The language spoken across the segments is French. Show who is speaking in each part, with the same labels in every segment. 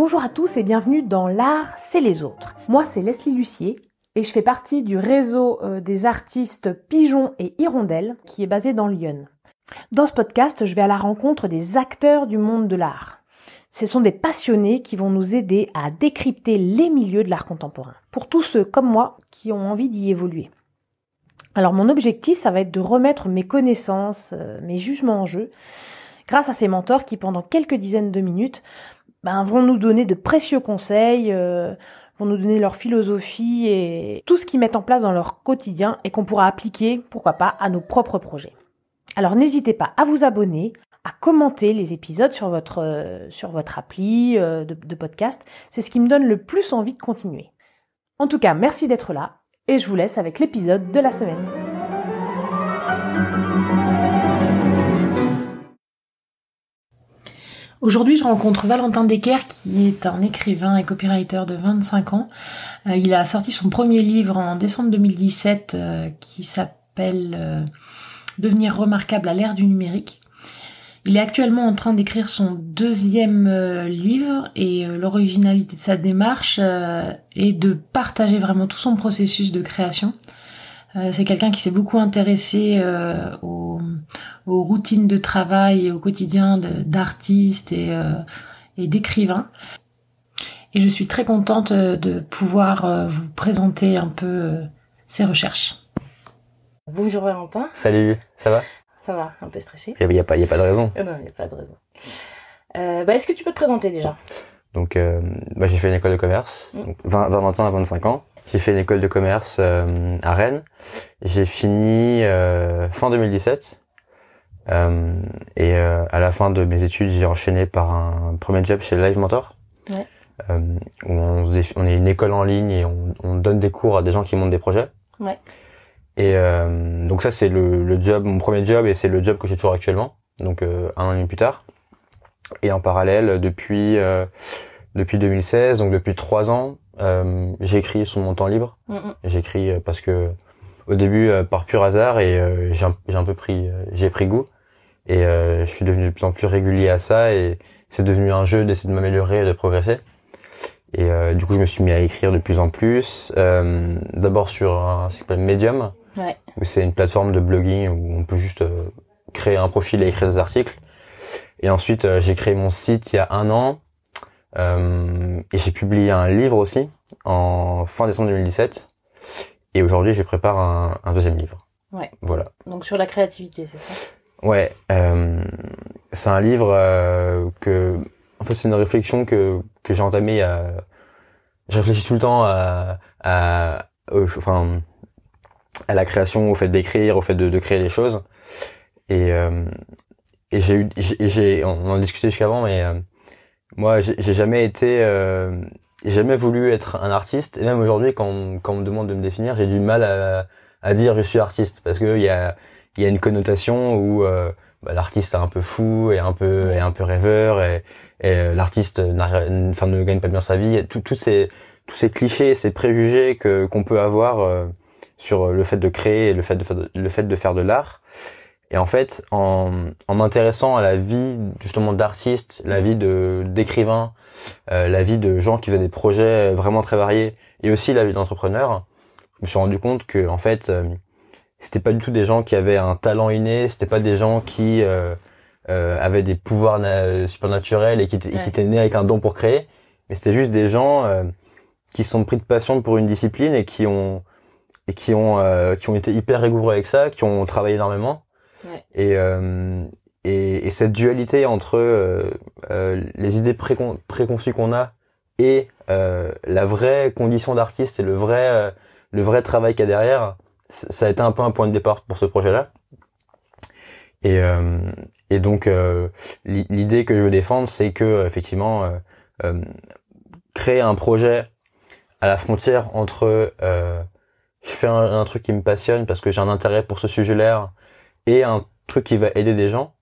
Speaker 1: Bonjour à tous et bienvenue dans l'art, c'est les autres. Moi c'est Leslie Lucier et je fais partie du réseau des artistes Pigeons et Hirondelles qui est basé dans Lyon. Dans ce podcast, je vais à la rencontre des acteurs du monde de l'art. Ce sont des passionnés qui vont nous aider à décrypter les milieux de l'art contemporain, pour tous ceux comme moi qui ont envie d'y évoluer. Alors mon objectif, ça va être de remettre mes connaissances, mes jugements en jeu, grâce à ces mentors qui, pendant quelques dizaines de minutes, vont nous donner de précieux conseils, vont nous donner leur philosophie et tout ce qu'ils mettent en place dans leur quotidien et qu'on pourra appliquer, pourquoi pas, à nos propres projets. Alors n'hésitez pas à vous abonner, à commenter les épisodes sur votre appli de podcast. C'est ce qui me donne le plus envie de continuer. En tout cas, merci d'être là et je vous laisse avec l'épisode de la semaine. Aujourd'hui, je rencontre Valentin Decker qui est un écrivain et copywriter de 25 ans. Il a sorti son premier livre en décembre 2017 qui s'appelle Devenir remarquable à l'ère du numérique. Il est actuellement en train d'écrire son deuxième livre et l'originalité de sa démarche est de partager vraiment tout son processus de création. C'est quelqu'un qui s'est beaucoup intéressé aux routines de travail et au quotidien d'artistes et d'écrivains. Et je suis très contente de pouvoir vous présenter un peu ses recherches. Bonjour Valentin.
Speaker 2: Salut, ça va?
Speaker 1: Ça va, un peu stressé.
Speaker 2: Il y a pas de raison.
Speaker 1: Non, il n'y a pas de raison. Est-ce que tu peux te présenter déjà?
Speaker 2: Donc, j'ai fait une école de commerce. Donc, Valentin a 25 ans. J'ai fait une école de commerce à Rennes. J'ai fini fin 2017. Et à la fin de mes études, j'ai enchaîné par un premier job chez Live Mentor. Ouais. Où on est une école en ligne et on donne des cours à des gens qui montent des projets. Ouais. Et donc ça c'est le job, mon premier job, et c'est le job que j'ai toujours actuellement. Donc un an et demi plus tard. Et en parallèle, depuis 2016, donc depuis 3 ans, j'écris sur mon temps libre. J'écris parce que au début par pur hasard, et j'ai pris goût, et je suis devenu de plus en plus régulier à ça, et c'est devenu un jeu d'essayer de m'améliorer et de progresser. Et du coup je me suis mis à écrire de plus en plus, d'abord sur un site web Medium. Ouais. Où c'est une plateforme de blogging où on peut juste créer un profil et écrire des articles. Et ensuite j'ai créé mon site il y a 1 an, et j'ai publié un livre aussi en fin décembre 2017. Et aujourd'hui je prépare un deuxième livre. Ouais. Voilà. Donc sur la créativité, c'est ça? Ouais. C'est un livre en fait c'est une réflexion que j'ai entamée je réfléchis tout le temps à la création, au fait d'écrire, au fait de créer des choses. Et on en discutait jusqu'avant, mais moi j'ai jamais voulu être un artiste, et même aujourd'hui quand on me demande de me définir, j'ai du mal à dire je suis artiste, parce que il y a une connotation où l'artiste est un peu fou et un peu rêveur, et l'artiste ne gagne pas bien sa vie. Tous ces clichés, ces préjugés qu'on peut avoir sur le fait de créer et le fait de faire de l'art. Et en fait, en m'intéressant à la vie justement d'artistes, la vie d'écrivains, la vie de gens qui faisaient des projets vraiment très variés, et aussi la vie d'entrepreneurs, je me suis rendu compte que en fait c'était pas du tout des gens qui avaient un talent inné, c'était pas des gens qui avaient des pouvoirs supernaturels et qui étaient nés avec un don pour créer, mais c'était juste des gens qui se sont pris de passion pour une discipline et qui ont été hyper rigoureux avec ça, qui ont travaillé énormément. Ouais. Et cette dualité entre les idées préconçues qu'on a et la vraie condition d'artiste et le vrai travail qu'il y a derrière, ça a été un peu un point de départ pour ce projet-là. Et donc l'idée que je veux défendre, c'est que effectivement créer un projet à la frontière entre je fais un truc qui me passionne parce que j'ai un intérêt pour ce sujet-là, et un truc qui va aider des gens.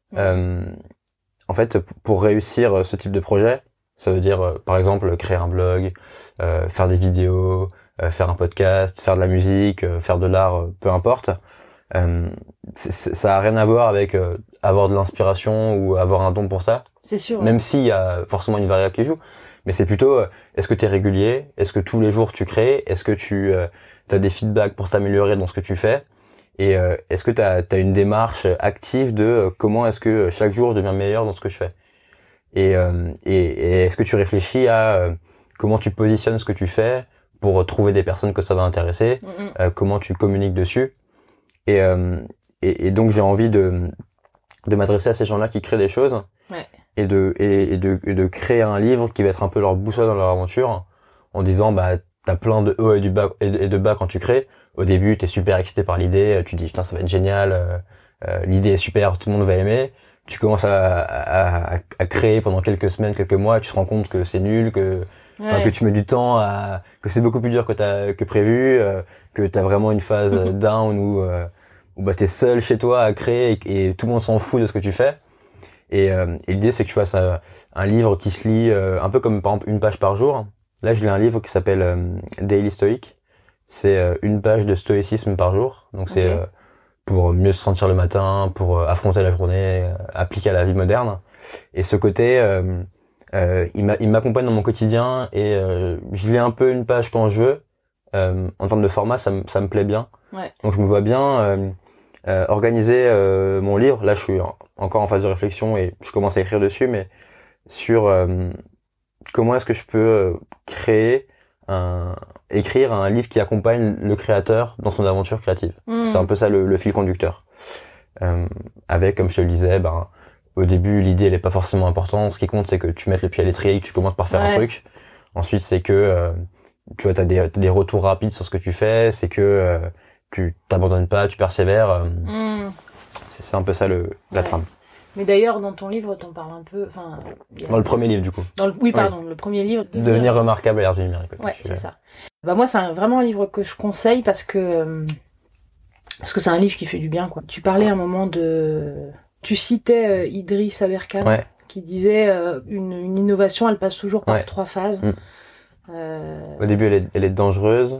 Speaker 2: En fait, pour réussir ce type de projet, ça veut dire par exemple créer un blog, faire des vidéos, faire un podcast, faire de la musique, faire de l'art, peu importe. Ça a rien à voir avec avoir de l'inspiration ou avoir un don pour ça. C'est sûr. Même s'il y a forcément une variable qui joue. Mais c'est plutôt, est-ce que tu es régulier? Est-ce que tous les jours tu crées? Est-ce que tu as des feedbacks pour t'améliorer dans ce que tu fais? Et est-ce que tu as une démarche active de comment est-ce que chaque jour je deviens meilleur dans ce que je fais? Et est-ce que tu réfléchis à comment tu positionnes ce que tu fais pour trouver des personnes que ça va intéresser? Comment tu communiques dessus? Et donc j'ai envie de m'adresser à ces gens-là qui créent des choses.
Speaker 1: Ouais.
Speaker 2: Et de créer un livre qui va être un peu leur boussole dans leur aventure, en disant bah t'as plein de hauts et de bas quand tu crées. Au début t'es super excité par l'idée, tu dis putain ça va être génial, l'idée est super, tout le monde va aimer. Tu commences à créer pendant quelques semaines, quelques mois, et tu te rends compte que c'est nul, que tu mets du temps que c'est beaucoup plus dur que prévu, que t'as vraiment une phase down où bah t'es seul chez toi à créer et tout le monde s'en fout de ce que tu fais. Et l'idée c'est que tu fasses un livre qui se lit un peu comme par exemple une page par jour. Là je lis un livre qui s'appelle Daily Stoic. C'est une page de stoïcisme par jour. Donc c'est pour mieux se sentir le matin, pour affronter la journée, appliquer à la vie moderne. Et ce côté, il m'accompagne dans mon quotidien et je lis un peu une page quand je veux. En termes de format, ça me plaît bien.
Speaker 1: Ouais.
Speaker 2: Donc je me vois bien organiser mon livre. Là, je suis encore en phase de réflexion et je commence à écrire dessus, mais sur comment est-ce que je peux écrire un livre qui accompagne le créateur dans son aventure créative. C'est un peu ça le fil conducteur. Avec, comme je te le disais, au début, l'idée elle est pas forcément importante. Ce qui compte, c'est que tu mettes le pied à l'étrier, que tu commences par faire un truc. Ensuite, c'est que tu vois, t'as des retours rapides sur ce que tu fais. C'est que tu t'abandonnes pas, tu persévères. C'est un peu ça la trame.
Speaker 1: Mais d'ailleurs, dans ton livre, t'en parles un peu,
Speaker 2: Dans le premier livre, du coup.
Speaker 1: Le premier livre.
Speaker 2: Devenir remarquable à l'ère du numérique.
Speaker 1: Ouais, c'est ça. Moi, c'est vraiment un livre que je conseille parce que c'est un livre qui fait du bien, quoi. Tu parlais un moment tu citais Idriss Aberkan, qui disait une innovation, elle passe toujours par 3 phases.
Speaker 2: Au début, elle est dangereuse.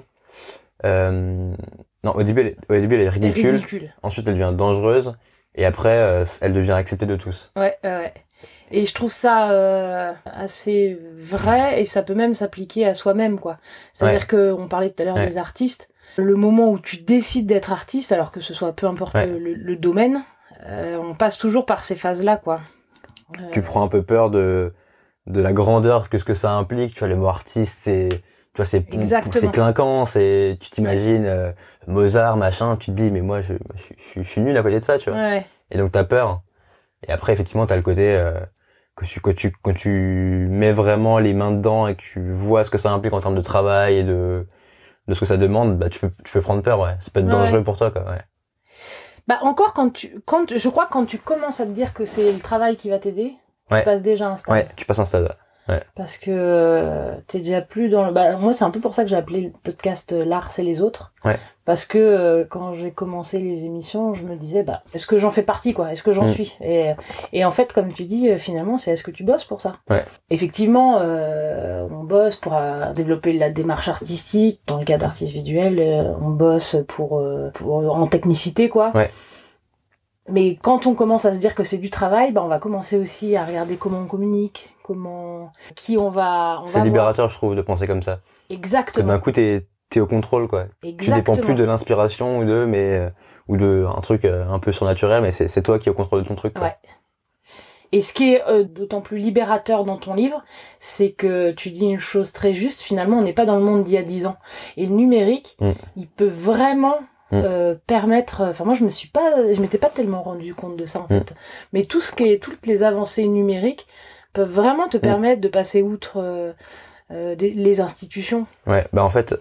Speaker 2: Non, au début, elle est ridicule. Ensuite, elle devient dangereuse. Et après, elle devient acceptée de tous.
Speaker 1: Ouais. Et je trouve ça assez vrai, et ça peut même s'appliquer à soi-même, quoi. C'est-à-dire que on parlait tout à l'heure des artistes. Le moment où tu décides d'être artiste, alors que ce soit peu importe le domaine, on passe toujours par ces phases-là, quoi.
Speaker 2: Tu prends un peu peur de la grandeur que ce que ça implique. Tu vois, le mot artiste, c'est clinquant, tu t'imagines Mozart, machin, tu te dis mais moi je suis nul à côté de ça, tu vois.
Speaker 1: Ouais.
Speaker 2: Et donc t'as peur. Et après effectivement t'as le côté quand tu mets vraiment les mains dedans et que tu vois ce que ça implique en termes de travail et de ce que ça demande, tu peux prendre peur, ouais. Ça peut être dangereux pour toi, quoi, ouais.
Speaker 1: Encore je crois que quand tu commences à te dire que c'est le travail qui va t'aider, tu passes déjà un stade.
Speaker 2: Ouais, tu passes un stade. Ouais.
Speaker 1: Parce que t'es déjà plus dans moi c'est un peu pour ça que j'ai appelé le podcast L'art c'est les autres. Ouais. Parce que quand j'ai commencé les émissions, je me disais est-ce que j'en fais partie, quoi? Est-ce que j'en suis? Et en fait, comme tu dis, finalement, c'est est-ce que tu bosses pour ça? Ouais. Effectivement, on bosse pour développer la démarche artistique. Dans le cas d'artistes visuels, on bosse pour en technicité, quoi. Ouais. Mais quand on commence à se dire que c'est du travail, on va commencer aussi à regarder comment on communique, qui on va
Speaker 2: c'est libérateur, je trouve, de penser comme ça.
Speaker 1: Exactement.
Speaker 2: Parce que d'un coup, t'es au contrôle, quoi. Exactement. Tu dépends plus de l'inspiration ou de un truc un peu surnaturel, mais c'est toi qui es au contrôle de ton truc, quoi. Ouais.
Speaker 1: Et ce qui est d'autant plus libérateur dans ton livre, c'est que tu dis une chose très juste, finalement, on n'est pas dans le monde d'il y a 10 ans. Et le numérique, il peut vraiment permettre, moi je m'étais pas tellement rendu compte de ça, en fait. Mais toutes les avancées numériques peuvent vraiment te permettre de passer outre les institutions.
Speaker 2: Ouais, en fait,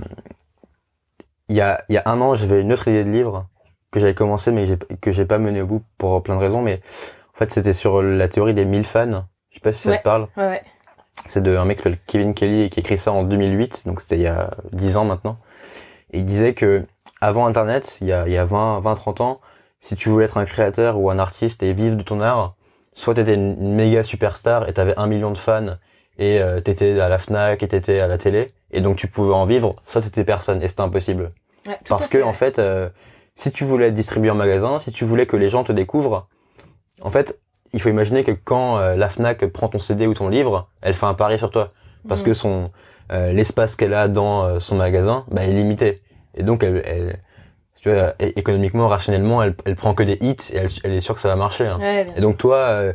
Speaker 2: il y a 1 an, j'avais une autre idée de livre que j'avais commencé, mais que j'ai pas mené au bout pour plein de raisons. Mais en fait, c'était sur la théorie des 1000 fans. Je sais pas si ça te parle. Ouais. C'est un mec qui s'appelle Kevin Kelly qui a écrit ça en 2008, donc c'était il y a 10 ans maintenant. Et il disait que avant Internet, il y a 20-30 ans, si tu voulais être un créateur ou un artiste et vivre de ton art, soit t'étais une méga superstar et t'avais 1 million de fans et t'étais à la Fnac et t'étais à la télé, et donc tu pouvais en vivre, soit t'étais personne, et c'était impossible. Ouais, parce que en fait, si tu voulais être distribué en magasin, si tu voulais que les gens te découvrent, en fait, il faut imaginer que quand la Fnac prend ton CD ou ton livre, elle fait un pari sur toi parce que l'espace qu'elle a dans son magasin est limité, et donc elle tu vois, économiquement, rationnellement, elle prend que des hits et elle est sûre que ça va marcher, hein.
Speaker 1: Ouais,
Speaker 2: et donc toi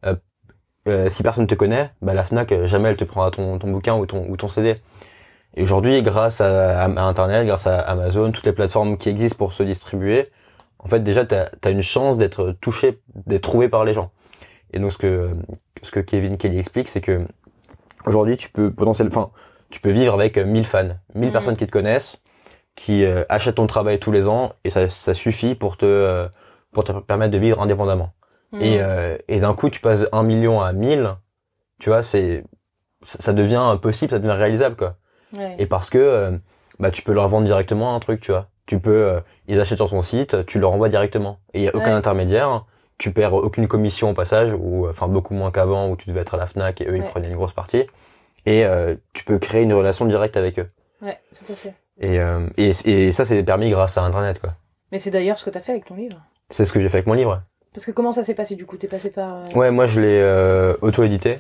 Speaker 2: si personne te connaît, la Fnac jamais elle te prendra ton bouquin ou ton CD. Et aujourd'hui, grâce à Internet, grâce à Amazon, toutes les plateformes qui existent pour se distribuer, en fait déjà t'as une chance d'être touché, d'être trouvé par les gens. Et donc ce que Kevin Kelly explique, c'est que aujourd'hui tu peux vivre avec 1000 fans, 1000 personnes qui te connaissent, qui achètent ton travail tous les ans, et ça suffit pour te permettre de vivre indépendamment. Et d'un coup tu passes de 1 million à 1000, tu vois, ça devient possible, ça devient réalisable, quoi.
Speaker 1: Ouais.
Speaker 2: Et parce que tu peux leur vendre directement un truc, tu vois. Tu peux ils achètent sur ton site, tu leur envoies directement, et il y a aucun intermédiaire, tu perds aucune commission au passage, ou enfin beaucoup moins qu'avant où tu devais être à la Fnac et eux ils prenaient une grosse partie, et tu peux créer une relation directe avec eux.
Speaker 1: Ouais, tout à fait.
Speaker 2: Et ça c'est permis grâce à Internet, quoi.
Speaker 1: Mais c'est d'ailleurs ce que t'as fait avec ton livre.
Speaker 2: C'est ce que j'ai fait avec mon livre.
Speaker 1: Parce que comment ça s'est passé du coup? T'es passé par...
Speaker 2: Ouais, moi je l'ai auto-édité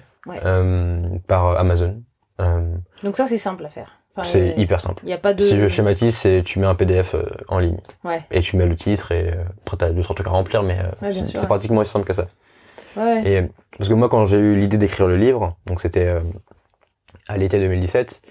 Speaker 2: par Amazon.
Speaker 1: Donc ça c'est simple à faire. Enfin,
Speaker 2: c'est hyper simple.
Speaker 1: Y a pas de...
Speaker 2: Si je schématise, c'est tu mets un PDF en ligne.
Speaker 1: Ouais.
Speaker 2: Et tu mets le titre, et après t'as 2-3 trucs à remplir, mais c'est pratiquement aussi simple que ça.
Speaker 1: Ouais.
Speaker 2: Et parce que moi quand j'ai eu l'idée d'écrire le livre, donc c'était à l'été 2017,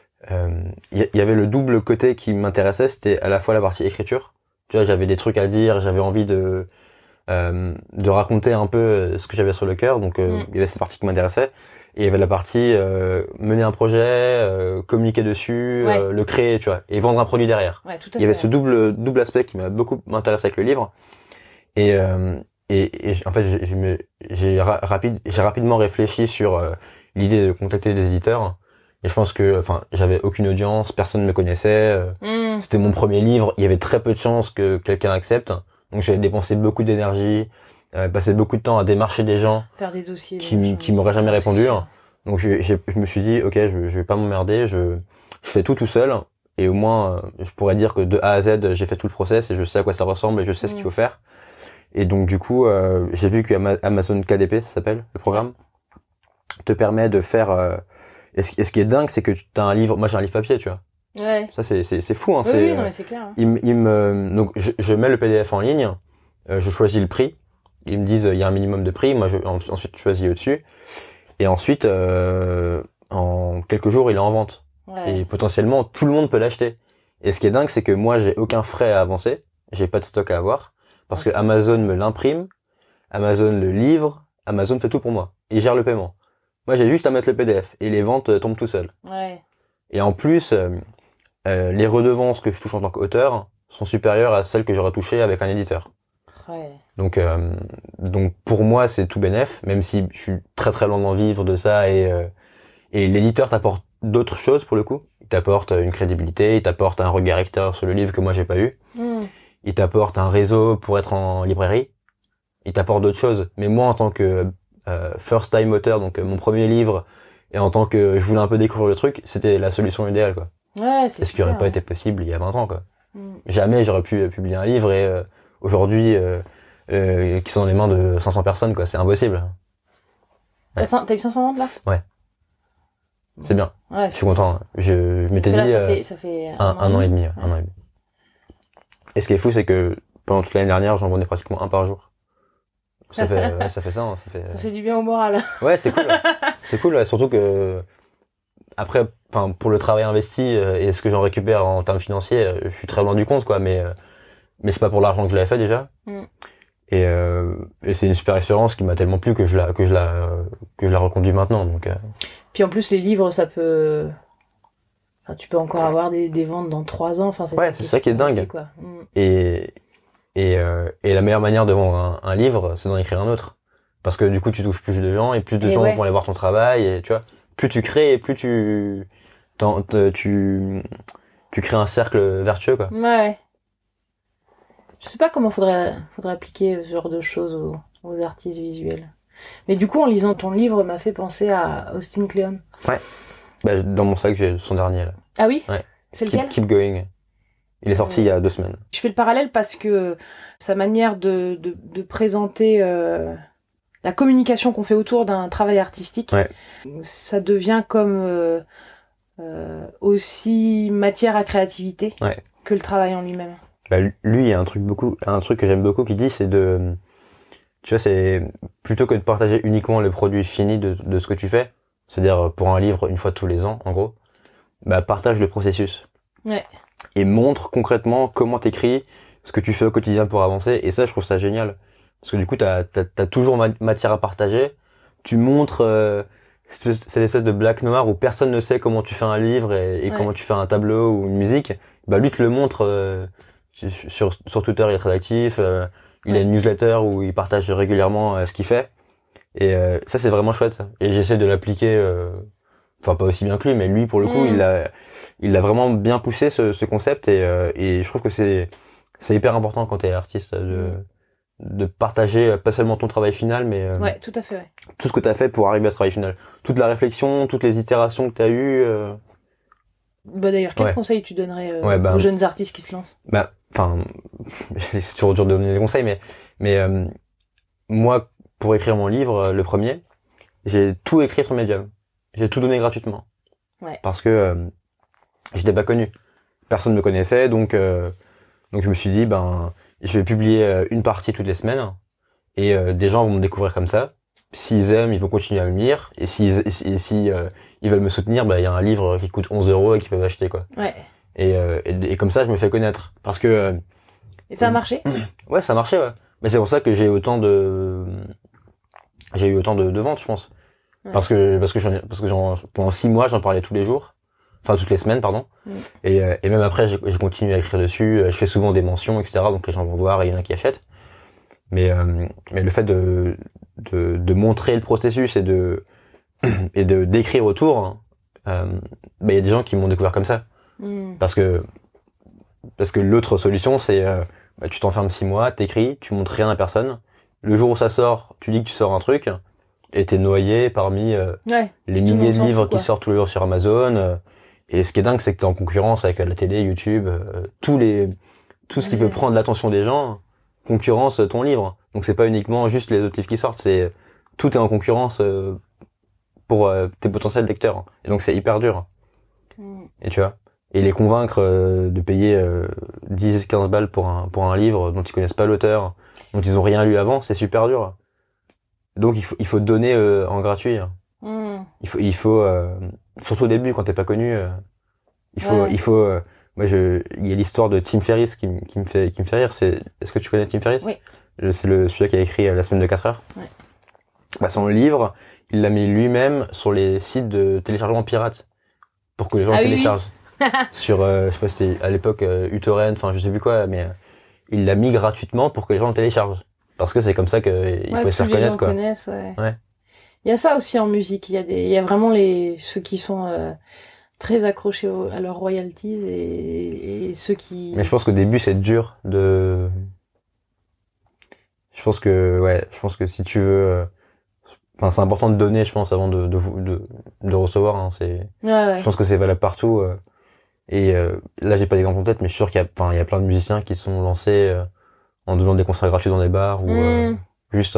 Speaker 2: y avait le double côté qui m'intéressait, c'était à la fois la partie écriture. Tu vois, j'avais des trucs à dire, j'avais envie de raconter un peu ce que j'avais sur le cœur, donc il y avait cette partie qui m'intéressait, et il y avait la partie mener un projet, communiquer dessus, le créer, tu vois, et vendre un produit derrière.
Speaker 1: Ouais, tout à fait.
Speaker 2: Il y avait ce double aspect qui m'a beaucoup intéressé avec le livre, et en fait j'ai rapidement réfléchi sur l'idée de contacter des éditeurs, et je pense que j'avais aucune audience, personne ne me connaissait, c'était mon premier livre, il y avait très peu de chances que quelqu'un accepte. Donc j'avais dépensé beaucoup d'énergie, passé beaucoup de temps à démarcher des gens,
Speaker 1: faire des dossiers
Speaker 2: qui m'auraient jamais répondu. Donc je me suis dit ok, je vais pas m'emmerder, je fais tout seul, et au moins je pourrais dire que de A à Z j'ai fait tout le process et je sais à quoi ça ressemble et je sais ce qu'il faut faire. Et donc du coup j'ai vu que Amazon KDP, ça s'appelle le programme, te permet de faire et ce qui est dingue, c'est que t'as un livre, moi j'ai un livre papier, tu vois.
Speaker 1: Ouais.
Speaker 2: Ça c'est fou, hein.
Speaker 1: Oui, non, mais c'est clair.
Speaker 2: Donc je mets le PDF en ligne, je choisis le prix, ils me disent il y a un minimum de prix, moi ensuite je choisis au-dessus, et ensuite en quelques jours il est en vente, et potentiellement tout le monde peut l'acheter. Et ce qui est dingue, c'est que moi j'ai aucun frais à avancer, j'ai pas de stock à avoir, parce que Amazon me l'imprime, Amazon le livre, Amazon fait tout pour moi, et gère le paiement. Moi j'ai juste à mettre le PDF et les ventes tombent tout seuls.
Speaker 1: Ouais.
Speaker 2: Et en plus les redevances que je touche en tant qu'auteur sont supérieures à celles que j'aurais touchées avec un éditeur.
Speaker 1: Ouais.
Speaker 2: Donc pour moi c'est tout bénef, même si je suis très très loin d'en vivre de ça, et l'éditeur t'apporte d'autres choses pour le coup. Il t'apporte une crédibilité, il t'apporte un regard extérieur sur le livre que moi j'ai pas eu. Il t'apporte un réseau pour être en librairie. Il t'apporte d'autres choses. Mais moi en tant que first time auteur, donc mon premier livre, et en tant que je voulais un peu découvrir le truc, c'était la solution idéale, quoi.
Speaker 1: Ouais, c'est
Speaker 2: ce qui aurait pas été possible il y a 20 ans, quoi. Jamais j'aurais pu publier un livre, et aujourd'hui qui sont dans les mains de 500 personnes, quoi, c'est impossible.
Speaker 1: Ouais. T'as eu 500 ventes là?
Speaker 2: Ouais. C'est bien.
Speaker 1: Ouais,
Speaker 2: je suis content. Je m'étais dit
Speaker 1: ça fait
Speaker 2: un an et demi, un an et demi. Et ce qui est fou, c'est que pendant toute l'année dernière, j'en vendais pratiquement un par jour. Ça fait ça, hein,
Speaker 1: ça fait du bien au moral.
Speaker 2: Ouais, c'est cool. C'est cool, surtout que après, pour le travail investi et ce que j'en récupère en termes financiers, je suis très loin du compte, quoi, mais c'est pas pour l'argent que je l'avais fait déjà. Et c'est une super expérience qui m'a tellement plu que je la reconduis maintenant, donc
Speaker 1: Puis en plus les livres, ça peut tu peux encore avoir des ventes dans 3 ans,
Speaker 2: c'est ça qui est dingue.
Speaker 1: Aussi, quoi.
Speaker 2: Et la meilleure manière de vendre un livre, c'est d'en écrire un autre, parce que du coup tu touches plus de gens, et plus de gens vont aller voir ton travail, et tu vois, plus tu crées, et plus tu crées un cercle vertueux, quoi.
Speaker 1: Ouais. Je sais pas comment faudrait appliquer ce genre de choses aux artistes visuels. Mais du coup, en lisant ton livre, m'a fait penser à Austin Kleon.
Speaker 2: Ouais. Dans mon sac, j'ai son dernier, là.
Speaker 1: Ah oui?
Speaker 2: Ouais.
Speaker 1: C'est lequel?
Speaker 2: Keep Going. Il est sorti il y a 2 semaines.
Speaker 1: Je fais le parallèle parce que sa manière de présenter la communication qu'on fait autour d'un travail artistique, ça devient comme aussi matière à créativité que le travail en lui-même.
Speaker 2: Bah, lui, il y a un truc que j'aime beaucoup qui dit, c'est tu vois, c'est plutôt que de partager uniquement le produit fini de ce que tu fais, c'est-à-dire pour un livre une fois tous les ans, en gros, bah, partage le processus.
Speaker 1: Ouais.
Speaker 2: Et montre concrètement comment t'écris, ce que tu fais au quotidien pour avancer, et ça, je trouve ça génial. Parce que du coup, t'as toujours matière à partager. Tu montres cette espèce de black noir où personne ne sait comment tu fais un livre et comment tu fais un tableau ou une musique. Bah lui te le montre sur Twitter, il est très actif. Il a une newsletter où il partage régulièrement ce qu'il fait. Et ça, c'est vraiment chouette. Et j'essaie de l'appliquer, enfin pas aussi bien que lui, mais lui pour le coup, il l'a vraiment bien poussé ce concept et je trouve que c'est hyper important quand t'es artiste de partager pas seulement ton travail final, mais
Speaker 1: tout à fait,
Speaker 2: tout ce que t'as fait pour arriver à ce travail final, toute la réflexion, toutes les itérations que t'as eues.
Speaker 1: Bah d'ailleurs, quel conseil tu donnerais aux jeunes artistes qui se lancent?
Speaker 2: Bah, enfin, c'est toujours dur de donner des conseils, mais moi, pour écrire mon livre, le premier, j'ai tout écrit sur Medium. J'ai tout donné gratuitement. Parce que j'étais pas connu. Personne me connaissait, donc je me suis dit, je vais publier une partie toutes les semaines, et des gens vont me découvrir comme ça. S'ils aiment, ils vont continuer à me lire, et si ils veulent me soutenir, il y a un livre qui coûte 11 € et qu'ils peuvent acheter, quoi. Et comme ça, je me fais connaître. Parce que...
Speaker 1: et ça a marché?
Speaker 2: Ouais, ça a marché, ouais. Mais c'est pour ça que j'ai eu autant de ventes, je pense. Parce que pendant 6 mois, j'en parlais tous les jours. Enfin, toutes les semaines, pardon. Et même après, j'ai continué à écrire dessus. Je fais souvent des mentions, etc. Donc les gens vont voir et il y en a qui achètent. Mais le fait de montrer le processus et de d'écrire autour, il y a des gens qui m'ont découvert comme ça. Parce que l'autre solution, c'est tu t'enfermes 6 mois, t'écris, tu montres rien à personne. Le jour où ça sort, tu dis que tu sors un truc et t'es noyé parmi les milliers de livres qui sortent tous les jours sur Amazon. Et ce qui est dingue, c'est que t'es en concurrence avec la télé, YouTube, tout ce qui peut prendre l'attention des gens concurrence ton livre. Donc c'est pas uniquement juste les autres livres qui sortent, c'est tout est en concurrence pour tes potentiels lecteurs. Et donc c'est hyper dur. Et tu vois, et les convaincre de payer 10-15 balles pour un livre dont ils connaissent pas l'auteur, dont ils ont rien lu avant, c'est super dur. Donc il faut donner en gratuit. Il faut surtout au début quand t'es pas connu, il faut moi il y a l'histoire de Tim Ferriss qui me fait rire. Est-ce que tu connais Tim Ferriss?
Speaker 1: Oui.
Speaker 2: C'est celui qui a écrit La semaine de 4 heures. Son livre, il l'a mis lui-même sur les sites de téléchargement pirate pour que les gens téléchargent. Sur je sais pas, c'était à l'époque uTorrent, enfin je sais plus quoi, mais il l'a mis gratuitement pour que les gens le téléchargent, parce que c'est comme ça que il peut se faire connaître, quoi.
Speaker 1: Connaissent, il y a ça aussi en musique, il y a vraiment ceux qui sont très accrochés à leurs royalties et ceux qui...
Speaker 2: Mais je pense qu'au début c'est dur je pense que si tu veux c'est important de donner, je pense, avant de recevoir, hein. Je pense que c'est valable partout. Et là, j'ai pas d'exemple en tête, mais je suis sûr qu'il y a plein de musiciens qui sont lancés en donnant des concerts gratuits dans des bars ou juste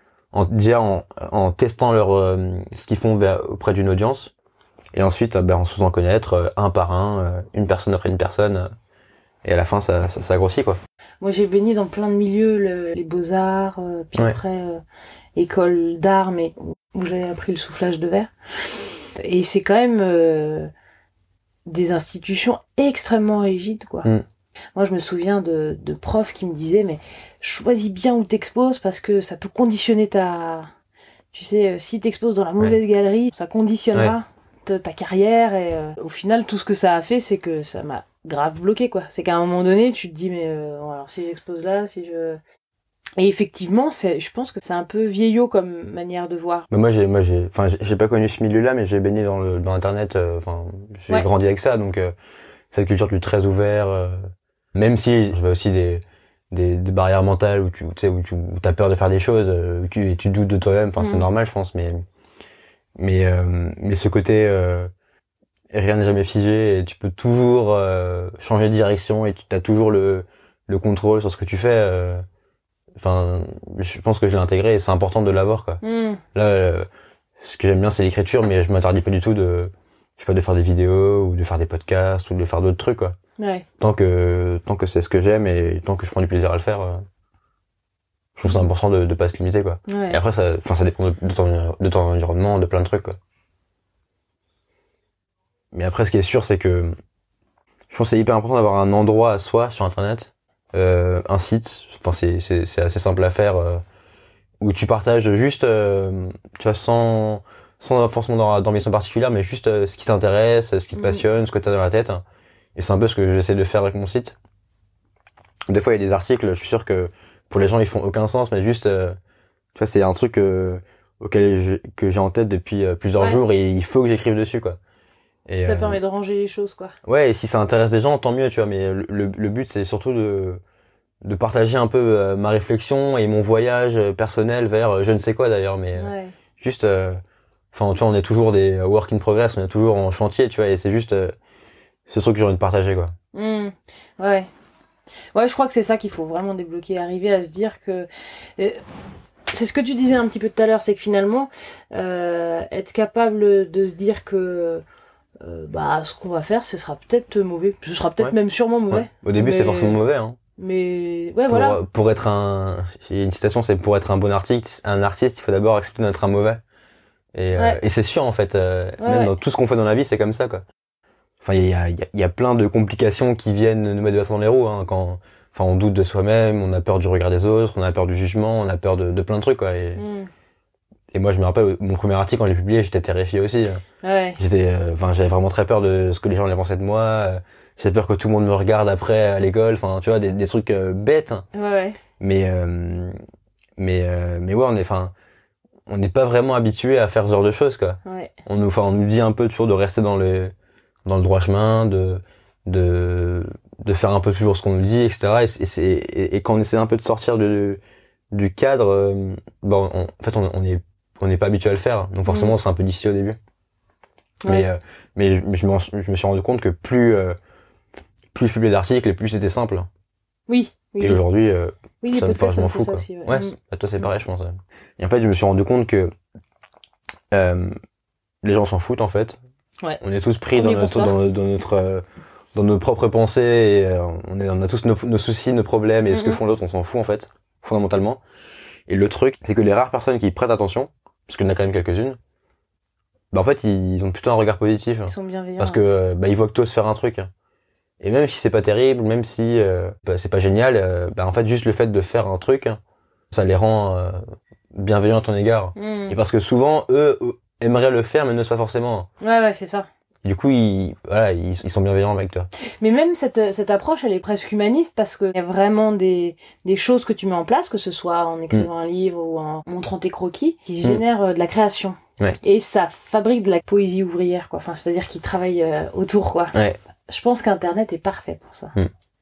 Speaker 2: en testant ce qu'ils font auprès d'une audience, et ensuite en se faisant connaître un par un, une personne après une personne, et à la fin ça grossit, quoi.
Speaker 1: Moi, j'ai baigné dans plein de milieux, les beaux-arts, puis après école d'art, mais où j'avais appris le soufflage de verre. Et c'est quand même des institutions extrêmement rigides, quoi. Moi, je me souviens de profs qui me disaient, mais choisis bien où t'exposes parce que ça peut conditionner tu sais, si t'exposes dans la mauvaise galerie, ça conditionnera ta carrière, et au final, tout ce que ça a fait, c'est que ça m'a grave bloqué, quoi. C'est qu'à un moment donné, tu te dis, mais alors si j'expose là, Et effectivement, je pense que c'est un peu vieillot comme manière de voir.
Speaker 2: Mais moi j'ai pas connu ce milieu-là, mais j'ai baigné dans Internet, j'ai grandi avec ça, donc cette culture du très ouvert, même si j'avais aussi des barrières mentales où tu sais où t'as peur de faire des choses, où tu doutes de toi-même, c'est normal, je pense, mais ce côté rien n'est jamais figé et tu peux toujours changer de direction et tu as toujours le contrôle sur ce que tu fais. Enfin, je pense que je l'ai intégré et c'est important de l'avoir, quoi. Là, ce que j'aime bien, c'est l'écriture, mais je m'interdis pas du tout de, je sais pas, de faire des vidéos ou de faire des podcasts ou de faire d'autres trucs, quoi.
Speaker 1: Ouais.
Speaker 2: Tant que c'est ce que j'aime et tant que je prends du plaisir à le faire, je trouve que c'est important de pas se limiter, quoi.
Speaker 1: Ouais.
Speaker 2: Et après, ça dépend de ton environnement, de plein de trucs, quoi. Mais après, ce qui est sûr, c'est que je pense que c'est hyper important d'avoir un endroit à soi sur Internet, un site. Enfin, c'est assez simple à faire, où tu partages juste, tu vois, sans forcément d'ambition particulière, mais juste ce qui t'intéresse, ce qui te passionne, ce que t'as dans la tête. Et c'est un peu ce que j'essaie de faire avec mon site. Des fois, il y a des articles, je suis sûr que pour les gens, ils font aucun sens, mais juste, tu vois, c'est un truc que j'ai en tête depuis plusieurs jours et il faut que j'écrive dessus, quoi. Et,
Speaker 1: ça permet de ranger les choses, quoi.
Speaker 2: Ouais, et si ça intéresse des gens, tant mieux, tu vois, mais le but, c'est surtout de partager un peu ma réflexion et mon voyage personnel vers je ne sais quoi d'ailleurs, mais juste, enfin, tu vois, on est toujours des work in progress, on est toujours en chantier, tu vois, et c'est juste ce truc que j'ai envie de partager, quoi.
Speaker 1: Ouais. Ouais, je crois que c'est ça qu'il faut vraiment débloquer, arriver à se dire que... c'est ce que tu disais un petit peu tout à l'heure, c'est que finalement, être capable de se dire que ce qu'on va faire, ce sera peut-être mauvais, ce sera peut-être même sûrement mauvais.
Speaker 2: Ouais. Au début, c'est forcément mauvais, hein.
Speaker 1: Mais ouais, voilà.
Speaker 2: Pour être il y a une citation, c'est pour être un bon artiste, il faut d'abord accepter d'être un mauvais. Et c'est sûr, en fait, même dans tout ce qu'on fait dans la vie, c'est comme ça, quoi. Enfin, il y a plein de complications qui viennent nous mettre des bâtons dans les roues, hein, enfin, on doute de soi-même, on a peur du regard des autres, on a peur du jugement, on a peur de plein de trucs, quoi. Et moi, je me rappelle, mon premier article, quand je l'ai publié, j'étais terrifié aussi.
Speaker 1: Ouais.
Speaker 2: J'avais vraiment très peur de ce que les gens allaient penser de moi. J'avais peur que tout le monde me regarde après à l'école. Enfin, tu vois, des trucs bêtes.
Speaker 1: Ouais.
Speaker 2: Mais ouais, on n'est pas vraiment habitué à faire ce genre de choses, quoi.
Speaker 1: Ouais.
Speaker 2: On nous dit un peu toujours de rester dans le droit chemin, de faire un peu toujours ce qu'on nous dit, etc. Et quand on essaie un peu de sortir du cadre, en fait, on n'est pas habitué à le faire, donc forcément c'est un peu difficile au début. Ouais. Mais je me suis rendu compte que plus je publiais d'articles et plus c'était simple.
Speaker 1: Oui.
Speaker 2: Et aujourd'hui,
Speaker 1: oui, les podcasts, ça me fait ça aussi.
Speaker 2: Ouais, toi c'est pareil, je pense. Et en fait, je me suis rendu compte que les gens s'en foutent, en fait.
Speaker 1: Ouais.
Speaker 2: On est tous pris dans nos propres pensées et on a tous nos soucis, nos problèmes et ce que font l'autre, on s'en fout, en fait, fondamentalement. Et le truc, c'est que les rares personnes qui prêtent attention, parce qu'il y en a quand même quelques-unes, en fait, ils ont plutôt un regard positif.
Speaker 1: Ils sont bienveillants.
Speaker 2: Parce que, ils voient que toi se faire un truc. Et même si c'est pas terrible, même si, c'est pas génial, en fait, juste le fait de faire un truc, ça les rend, bienveillants à ton égard. Et parce que souvent, eux, aimeraient le faire, mais ne pas forcément.
Speaker 1: Ouais, c'est ça.
Speaker 2: Du coup, ils sont bienveillants avec toi.
Speaker 1: Mais même cette approche, elle est presque humaniste parce que y a vraiment des choses que tu mets en place, que ce soit en écrivant un livre ou en montrant tes croquis, qui génèrent de la création.
Speaker 2: Ouais.
Speaker 1: Et ça fabrique de la poésie ouvrière, quoi. Enfin, c'est-à-dire qu'ils travaillent autour, quoi.
Speaker 2: Ouais.
Speaker 1: Je pense qu'Internet est parfait pour ça.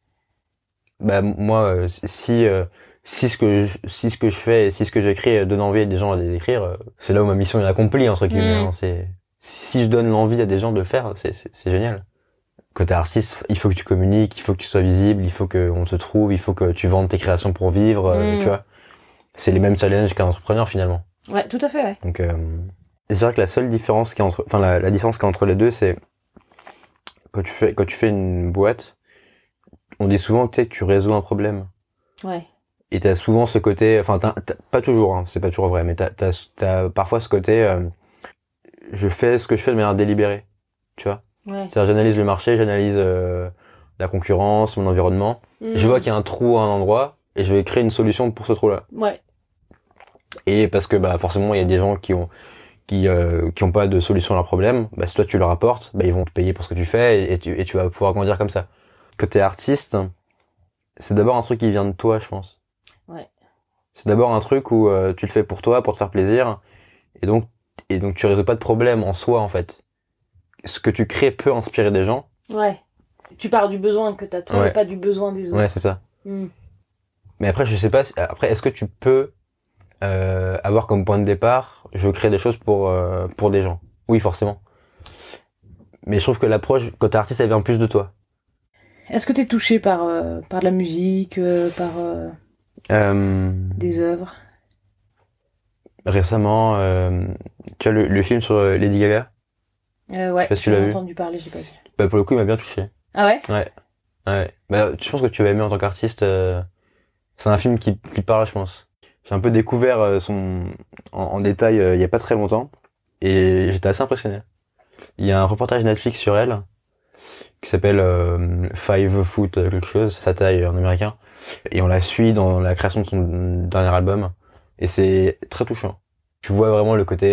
Speaker 2: Moi, si ce que je fais et si ce que j'écris donne envie à des gens à les écrire, c'est là où ma mission est accomplie, entre guillemets. Hein. Si je donne l'envie à des gens de le faire, c'est génial. Quand t'es artiste, il faut que tu communiques, il faut que tu sois visible, il faut qu'on te trouve, il faut que tu vendes tes créations pour vivre, tu vois. C'est les mêmes challenges qu'un entrepreneur, finalement.
Speaker 1: Ouais, tout à fait, ouais.
Speaker 2: Donc, je dirais que la seule différence la différence qu'il y a entre les deux, c'est quand tu fais une boîte, on dit souvent que tu résous un problème.
Speaker 1: Ouais. Et
Speaker 2: t'as souvent ce côté, pas toujours, hein, c'est pas toujours vrai, mais t'as parfois ce côté, je fais ce que je fais de manière délibérée, tu vois.
Speaker 1: Ouais.
Speaker 2: C'est-à-dire, j'analyse le marché, j'analyse la concurrence, mon environnement. Je vois qu'il y a un trou à un endroit et je vais créer une solution pour ce trou-là.
Speaker 1: Ouais.
Speaker 2: Et parce que forcément, il y a des gens qui ont pas de solution à leur problème. Si toi tu leur apportes, ils vont te payer pour ce que tu fais et tu vas pouvoir grandir comme ça. Quand t'es artiste, c'est d'abord un truc qui vient de toi, je pense.
Speaker 1: Ouais.
Speaker 2: C'est d'abord un truc où tu le fais pour toi, pour te faire plaisir, et donc tu résous pas de problème en soi, en fait. Ce que tu crées peut inspirer des gens.
Speaker 1: Ouais. Tu pars du besoin que t'as toi et pas du besoin des autres.
Speaker 2: Ouais, c'est ça. Mais après, je sais pas, est-ce que tu peux avoir comme point de départ, je crée des choses pour des gens. Oui, forcément. Mais je trouve que l'approche, quand t'es artiste, elle vient plus de toi.
Speaker 1: Est-ce que t'es touché par de la musique, Des œuvres?
Speaker 2: Récemment, tu as le film sur Lady Gaga?
Speaker 1: Ouais,
Speaker 2: Je sais pas si tu l'as
Speaker 1: j'en ai
Speaker 2: vu.
Speaker 1: entendu parler, j'ai pas vu.
Speaker 2: Bah, pour le coup, il m'a bien touché.
Speaker 1: Ah ouais?
Speaker 2: Ouais, ouais. Bah, je pense que tu vas aimer en tant qu'artiste. C'est un film qui parle, je pense. J'ai un peu découvert en détail il y a pas très longtemps et j'étais assez impressionné. Il y a un reportage Netflix sur elle qui s'appelle Five Foot quelque chose, sa taille en américain, et on la suit dans la création de son dernier album et c'est très touchant. Tu vois vraiment le côté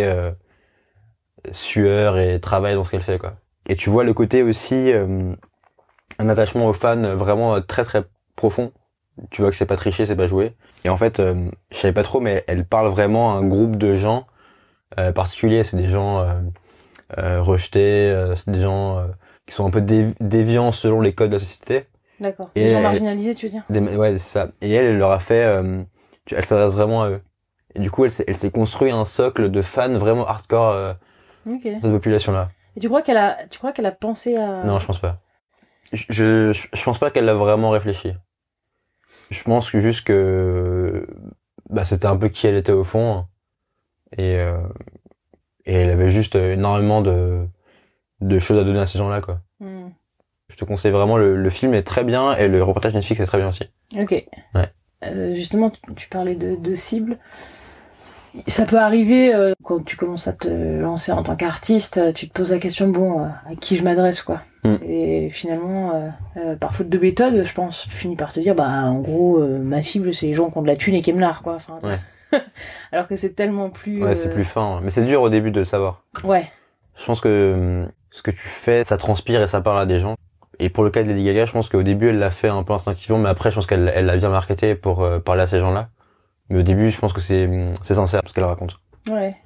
Speaker 2: sueur et travail dans ce qu'elle fait, quoi. Et tu vois le côté aussi un attachement aux fans vraiment très très profond. Tu vois que c'est pas triché, c'est pas joué. Et en fait, je savais pas trop, mais elle parle vraiment à un groupe de gens particuliers. C'est des gens rejetés, c'est des gens qui sont un peu déviants selon les codes de la société.
Speaker 1: D'accord.
Speaker 2: Et
Speaker 1: Des gens marginalisés, tu veux dire?
Speaker 2: ouais, c'est ça. Et elle leur a fait, elle s'adresse vraiment à eux. Et du coup, elle s'est construit un socle de fans vraiment hardcore
Speaker 1: Ok.
Speaker 2: de cette population-là.
Speaker 1: Et tu crois qu'elle a pensé à...
Speaker 2: Non, je pense pas. Je pense pas qu'elle l'a vraiment réfléchi. Je pense que juste que bah c'était un peu qui elle était au fond et euh, et elle avait juste énormément de choses à donner à ces gens-là, quoi.
Speaker 1: Hmm.
Speaker 2: Je te conseille vraiment, le film est très bien et le reportage Netflix est très bien aussi.
Speaker 1: Ok.
Speaker 2: Ouais.
Speaker 1: Justement, tu parlais de cibles. Ça peut arriver quand tu commences à te lancer en tant qu'artiste, tu te poses la question, bon, à qui je m'adresse, quoi. Et finalement, par faute de méthode, je pense, tu finis par te dire, bah, en gros, ma cible, c'est les gens qui ont de la thune et qui aiment l'art, quoi. Enfin,
Speaker 2: Ouais.
Speaker 1: alors que c'est tellement plus...
Speaker 2: Ouais, c'est plus fin. Mais c'est dur au début de le savoir.
Speaker 1: Ouais.
Speaker 2: Je pense que ce que tu fais, ça transpire et ça parle à des gens. Et pour le cas de Lady Gaga, je pense qu'au début, elle l'a fait un peu instinctivement, mais après, je pense elle l'a bien marketé pour parler à ces gens-là. Mais au début, je pense que c'est sincère, ce qu'elle raconte.
Speaker 1: Ouais.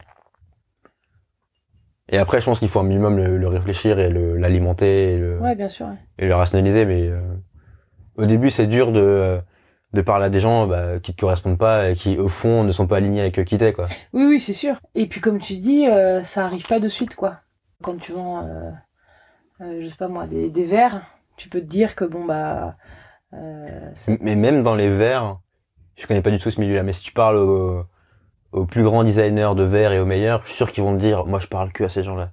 Speaker 2: Et après, je pense qu'il faut un minimum le réfléchir et l'alimenter
Speaker 1: Ouais, bien sûr. Ouais.
Speaker 2: et le rationaliser. Mais au début, c'est dur de parler à des gens bah, qui te correspondent pas et qui, au fond, ne sont pas alignés avec qui t'es, quoi.
Speaker 1: Oui, oui, c'est sûr. Et puis, comme tu dis, ça arrive pas de suite, quoi. Quand tu vends, je sais pas moi, des verres, tu peux te dire que, bon, bah...
Speaker 2: Mais même dans les verres, je connais pas du tout ce milieu-là, mais si tu parles aux plus grands designers de verres et aux meilleurs, je suis sûr qu'ils vont te dire, moi, je parle que à ces gens-là.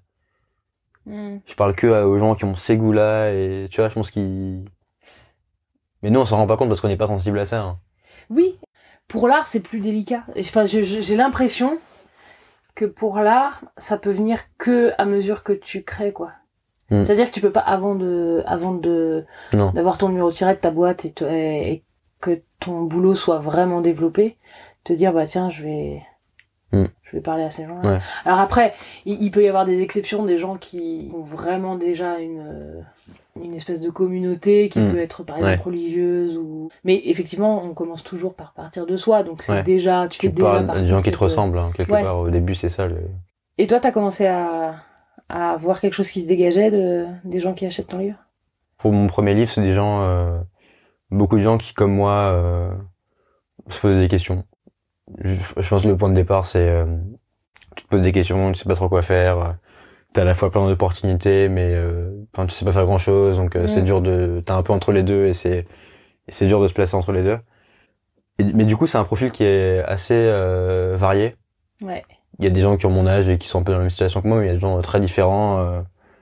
Speaker 2: Je parle que aux gens qui ont ces goûts-là et tu vois, je pense qu'ils... Mais nous, on s'en rend pas compte parce qu'on n'est pas sensible à ça. Hein.
Speaker 1: Oui, pour l'art, c'est plus délicat. Enfin, j'ai l'impression que pour l'art, ça peut venir que à mesure que tu crées, quoi. C'est-à-dire que tu peux pas avant d'avoir ton numéro de tirette, ta boîte et que ton boulot soit vraiment développé, te dire bah tiens, je vais parler à ces gens-là.
Speaker 2: Ouais.
Speaker 1: Alors après, il peut y avoir des exceptions, des gens qui ont vraiment déjà une espèce de communauté qui peut être par exemple religieuse ou... Mais effectivement, on commence toujours par partir de soi, donc c'est déjà... Tu fais déjà
Speaker 2: parles à des gens qui te ressemblent, hein, quelque part. Au début, c'est ça.
Speaker 1: Et toi, t'as commencé à voir quelque chose qui se dégageait des gens qui achètent ton livre?
Speaker 2: Pour mon premier livre, c'est des gens... beaucoup de gens qui, comme moi, se posent des questions. Je pense que le point de départ, c'est... tu te poses des questions, tu sais pas trop quoi faire... T'as à la fois plein d'opportunités, mais tu sais pas faire grand chose, donc c'est dur t'es un peu entre les deux et c'est dur de se placer entre les deux. Mais du coup, c'est un profil qui est assez varié.
Speaker 1: Ouais.
Speaker 2: Il y a des gens qui ont mon âge et qui sont un peu dans la même situation que moi, mais il y a des gens très différents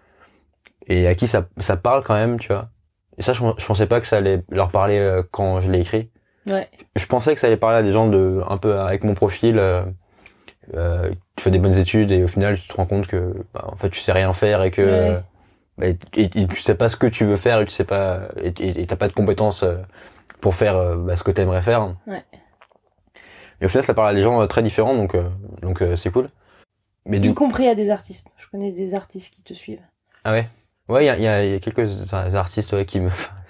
Speaker 2: et à qui ça parle quand même, tu vois. Et ça, je pensais pas que ça allait leur parler quand je l'ai écrit.
Speaker 1: Ouais.
Speaker 2: Je pensais que ça allait parler à des gens un peu avec mon profil. Tu fais des bonnes études et au final tu te rends compte que en fait tu sais rien faire et que et tu sais pas ce que tu veux faire et tu sais pas et t'as pas de compétences pour faire ce que t'aimerais faire.
Speaker 1: Ouais.
Speaker 2: Et au final ça parle à des gens très différents donc c'est cool. Mais
Speaker 1: y compris à des artistes. Je connais des artistes qui te suivent.
Speaker 2: Ah ouais. Ouais, il y a quelques artistes qui me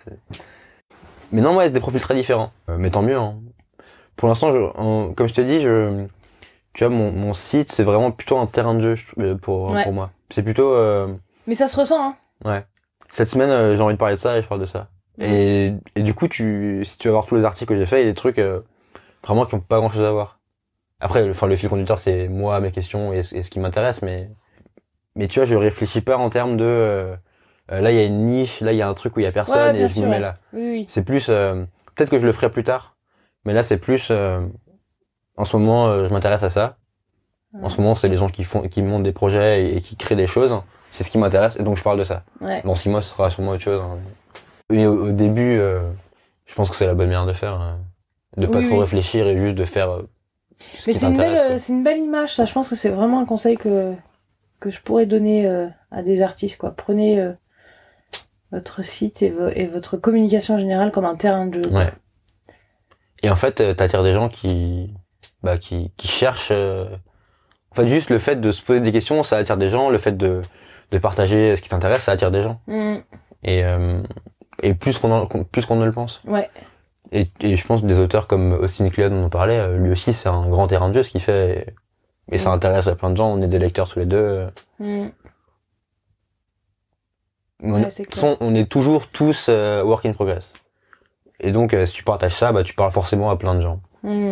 Speaker 2: Mais non, ouais, c'est des profils très différents. Mais tant mieux hein. Pour l'instant comme je te dis, tu vois, mon site, c'est vraiment plutôt un terrain de jeu pour moi. C'est plutôt...
Speaker 1: Mais ça se ressent, hein.
Speaker 2: Ouais. Cette semaine, j'ai envie de parler de ça et je parle de ça. Et du coup, si tu vas voir tous les articles que j'ai faits, il y a des trucs vraiment qui ont pas grand-chose à voir. Après, le fil conducteur, c'est moi, mes questions et ce qui m'intéresse, mais tu vois, je réfléchis pas en termes de... là, il y a une niche, là, il y a un truc où il y a personne et je me mets là.
Speaker 1: Oui.
Speaker 2: C'est plus... peut-être que je le ferai plus tard. Mais là, c'est plus, en ce moment, je m'intéresse à ça. En ce moment, c'est les gens qui montent des projets et qui créent des choses. C'est ce qui m'intéresse, et donc je parle de ça.
Speaker 1: Ouais.
Speaker 2: Dans 6 mois, ce sera sûrement autre chose. Hein. Mais au début, je pense que c'est la bonne manière de faire. Hein. De pas trop réfléchir et juste de faire ce
Speaker 1: Mais
Speaker 2: qui t'intéresse.
Speaker 1: c'est une belle image, ça. Je pense que c'est vraiment un conseil que je pourrais donner à des artistes, quoi. Prenez votre site et votre communication en général comme un terrain de jeu.
Speaker 2: Ouais. Et en fait, t'attires des gens qui cherchent. En fait, juste le fait de se poser des questions, ça attire des gens. Le fait de partager ce qui t'intéresse, ça attire des gens. Et plus qu'on ne le pense.
Speaker 1: Ouais.
Speaker 2: Et je pense que des auteurs comme Austin Kleon, dont on parlait, lui aussi, c'est un grand terrain de jeu ce qu'il fait. Et ça intéresse à plein de gens. On est des lecteurs tous les deux. On est toujours tous work in progress. Et donc, si tu partages ça, tu parles forcément à plein de gens.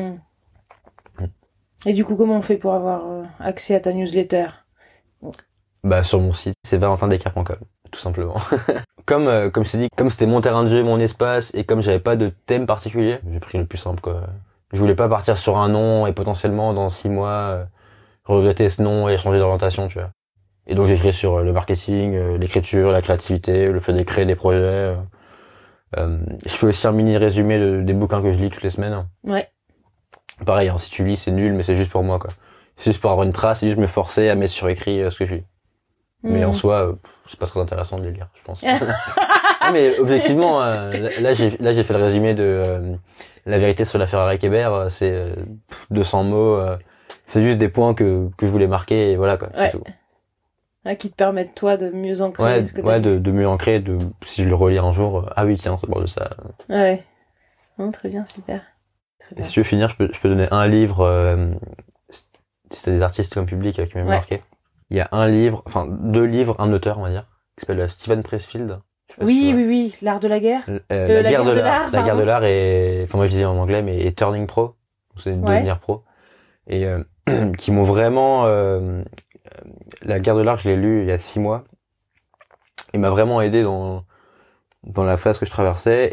Speaker 1: Et du coup, comment on fait pour avoir accès à ta newsletter?
Speaker 2: Sur mon site, c'est valentindescartes.com, tout simplement. Comme je t'ai dit, comme c'était mon terrain de jeu, mon espace, et comme j'avais pas de thème particulier, j'ai pris le plus simple, quoi. Je voulais pas partir sur un nom et potentiellement dans 6 mois regretter ce nom et changer d'orientation, tu vois. Et donc j'ai écrit sur le marketing, l'écriture, la créativité, le fait de créer des projets. Je fais aussi un mini résumé des bouquins que je lis toutes les semaines.
Speaker 1: Ouais.
Speaker 2: Pareil, hein, si tu lis, c'est nul, mais c'est juste pour moi, quoi. C'est juste pour avoir une trace, c'est juste me forcer à mettre sur écrit ce que je lis. Mais en soi, c'est pas très intéressant de les lire, je pense. Mais objectivement, là j'ai fait le résumé de La vérité sur l'affaire Harry Kéber, c'est 200 mots, c'est juste des points que je voulais marquer, et voilà, quoi.
Speaker 1: Ouais.
Speaker 2: C'est tout.
Speaker 1: Qui te permettent, toi, de mieux ancrer ce que t'as
Speaker 2: de mieux ancrer, si je le relis un jour, ah oui, tiens, ça parle de ça.
Speaker 1: Ouais. Non, très bien, super.
Speaker 2: Et si tu veux finir, je peux donner un livre, si t'as des artistes comme public qui m'ont marqué. Il y a un livre, enfin 2 livres, un auteur, on va dire, qui s'appelle Steven Pressfield.
Speaker 1: Oui, l'art de la guerre.
Speaker 2: La guerre de l'art. La guerre de l'art et, enfin moi je dis en anglais, mais et Turning Pro. C'est devenir pro. Et qui m'ont vraiment, la guerre de l'art, je l'ai lu il y a 6 mois. Il m'a vraiment aidé dans la phase que je traversais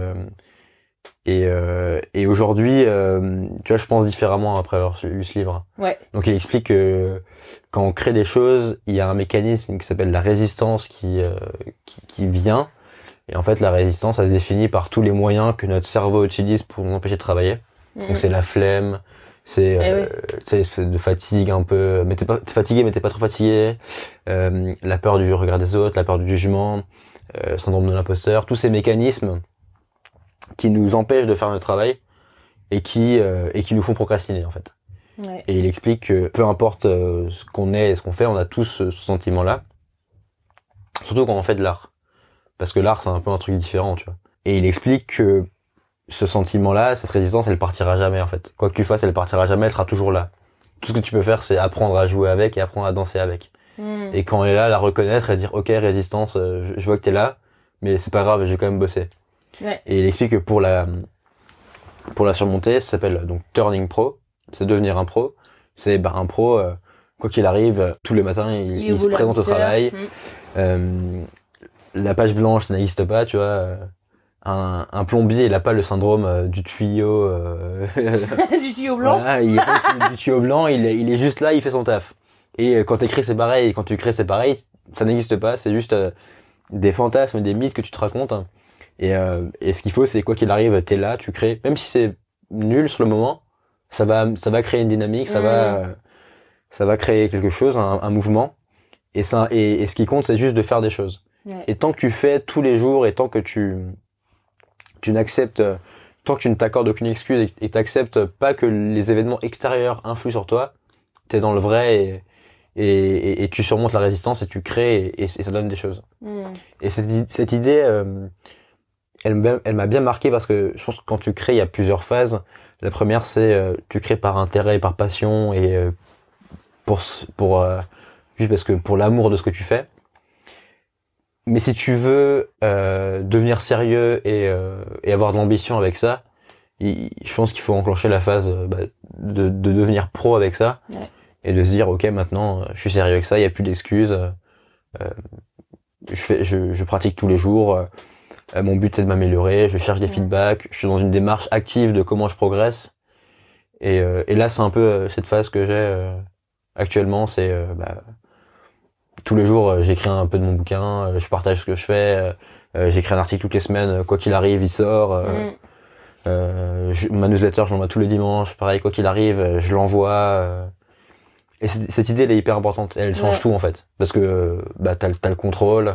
Speaker 2: et aujourd'hui, tu vois, je pense différemment après avoir lu ce livre.
Speaker 1: Ouais.
Speaker 2: Donc il explique que quand on crée des choses, il y a un mécanisme qui s'appelle la résistance qui vient. Et en fait, la résistance, elle se définit par tous les moyens que notre cerveau utilise pour nous empêcher de travailler. Donc c'est la flemme, c'est l'espèce de fatigue un peu, mais t'es fatigué mais t'es pas trop fatigué, la peur du regard des autres, la peur du jugement, syndrome de l'imposteur, tous ces mécanismes qui nous empêchent de faire notre travail et qui nous font procrastiner en fait.
Speaker 1: Ouais.
Speaker 2: Et il explique que peu importe ce qu'on est et ce qu'on fait, on a tous ce sentiment-là. Surtout quand on fait de l'art. Parce que l'art, c'est un peu un truc différent, tu vois. Et il explique que ce sentiment-là, cette résistance, elle partira jamais en fait. Quoi que tu fasses, elle partira jamais, elle sera toujours là. Tout ce que tu peux faire, c'est apprendre à jouer avec et apprendre à danser avec. Et quand elle est là, la reconnaître et dire, ok, résistance, je vois que t'es là, mais c'est pas grave, je vais quand même bosser.
Speaker 1: Ouais.
Speaker 2: Et il explique que pour la surmonter, ça s'appelle donc Turning Pro. C'est devenir un pro. C'est un pro, quoi qu'il arrive, tous les matins, il se présente au travail. La page blanche, ça n'existe pas, tu vois. Un plombier, il a pas le syndrome du tuyau.
Speaker 1: Du tuyau blanc.
Speaker 2: Voilà, il a du tuyau blanc, il est juste là, il fait son taf. Et quand t'écris, c'est pareil. Et quand tu crées, c'est pareil. Ça n'existe pas. C'est juste des fantasmes, des mythes que tu te racontes. Et ce qu'il faut, c'est quoi qu'il arrive, t'es là, tu crées. Même si c'est nul sur le moment, ça va créer une dynamique, ça va créer quelque chose, un mouvement. Et ce qui compte, c'est juste de faire des choses.
Speaker 1: Ouais.
Speaker 2: Et tant que tu fais tous les jours, et tant que tu n'acceptes, tant que tu ne t'accordes aucune excuse et t'acceptes pas que les événements extérieurs influent sur toi, t'es dans le vrai et tu surmontes la résistance et tu crées et ça donne des choses. Et cette idée, elle m'a bien marqué parce que je pense que quand tu crées, il y a plusieurs phases. La première, c'est tu crées par intérêt, par passion et juste parce que pour l'amour de ce que tu fais. Mais si tu veux devenir sérieux et avoir de l'ambition avec ça, je pense qu'il faut enclencher la phase de devenir pro avec ça.
Speaker 1: Ouais.
Speaker 2: Et de se dire ok, maintenant je suis sérieux avec ça, il y a plus d'excuses. Je pratique tous les jours. Mon but c'est de m'améliorer, je cherche des feedbacks, je suis dans une démarche active de comment je progresse. Et là c'est un peu cette phase que j'ai actuellement, c'est tous les jours j'écris un peu de mon bouquin, je partage ce que je fais, j'écris un article toutes les semaines, quoi qu'il arrive il sort. Ma newsletter je l'envoie tous les dimanches, pareil quoi qu'il arrive je l'envoie. Et cette idée elle est hyper importante, elle change tout en fait, parce que t'as le contrôle.